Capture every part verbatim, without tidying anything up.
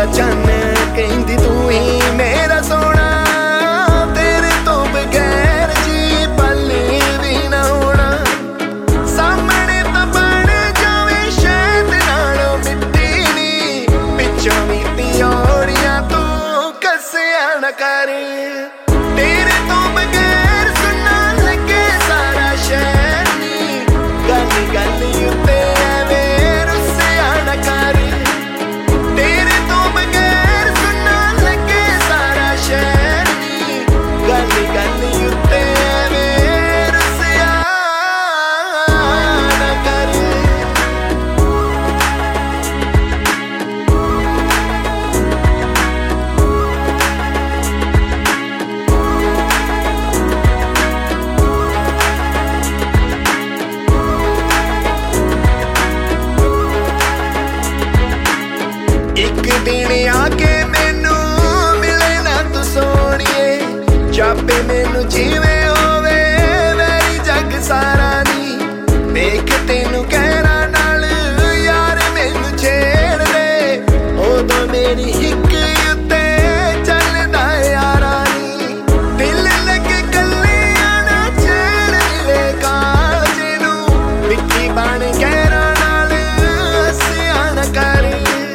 मेरा चन्न कहंदी तू ही मेरा सोना तेरे तो बगैर जी पल भी ना होना सामने तो बन जावे शहद नालों मिट्टी नी पिछों भी पियोड़ियां तू कसिया न कर तेरे तो बगैर सुनना लगे सारा शहर नी गल गल उत्ते दिन आके मैनू मिले ना तू सोनिए जापे मैनू जीवे होवे मेरी जग सारा नी देख तेनू कहरा नाल यार मैनू छेड़ दे उदों मेरी हिक उत्ते चलदा यारा नी दिल लगे कलियां ना छेड़ मिले कालजे नू मिट्टी बन गहरा नाल हसिया न कर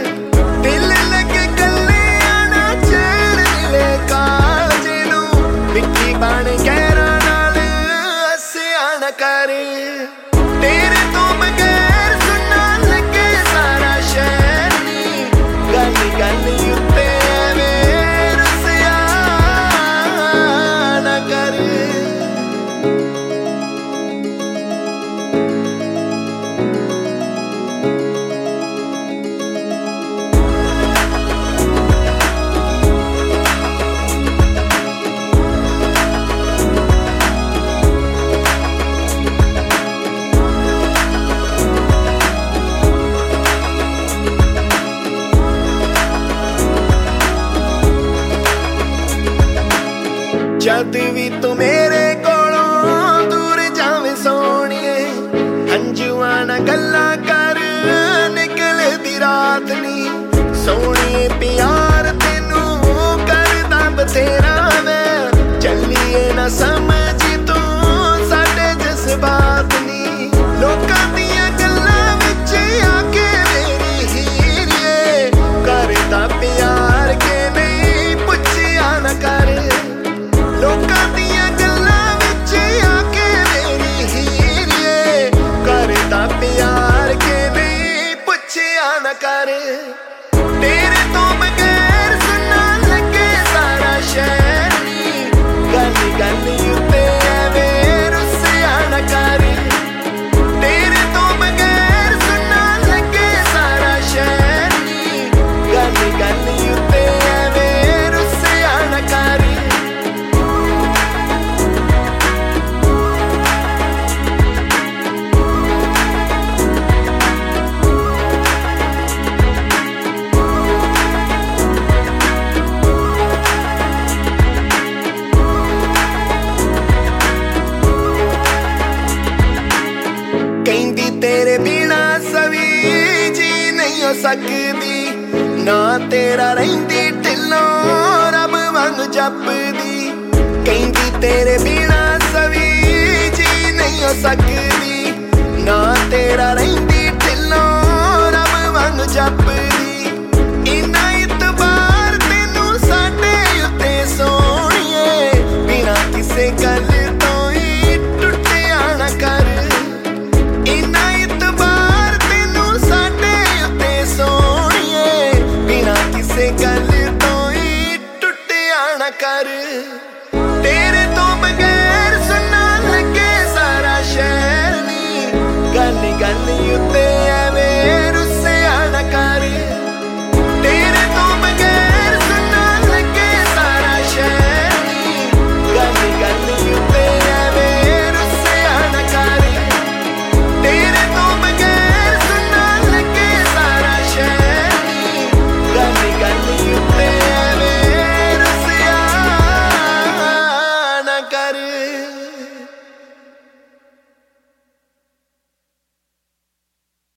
कर तेरे तो बगैर सुनना लगे सारा शहर नी गल गल उत्ते रुसिया न कर जद भी तू मेरे कोलों दूर जावे सोनिए हंजुआ ना गल्ला कर निकलदी रात नी सोनिए प्यार तेनू करदा बथेरा मैं चलिए ना समझी तू साडे जज्बात नी लोकां दियां गल्लां विच आके मेरी हीरिए करदा प्यार के नहीं पुछिया ना कर लोकां दियां गल्लां विच आके मेरी हीरिए करदा प्यार के नहीं पुछिया न कर तेरे तो बगैर सुनना लगे सारा शहर नी गल गल उत्ते रुसिया न कर तेरे तो बगैर सुनना लगे सारा शहर नी गल गल उत्ते रुसिया न कर तेरे बिना सवी जी नहीं हो सकती ना तेरा रहिंदी ढिलों रब वांग जपदी कहंदी तेरे बिना सवी जी नहीं हो सकती ना तेरा रहिंदी ढिलों रब वांग जपदी इन्ना इतबार तेनू साडे उत्ते सोनिए बिना किसे गल तो ही टुटिया ना कर गल तो ही टुटिया न कर।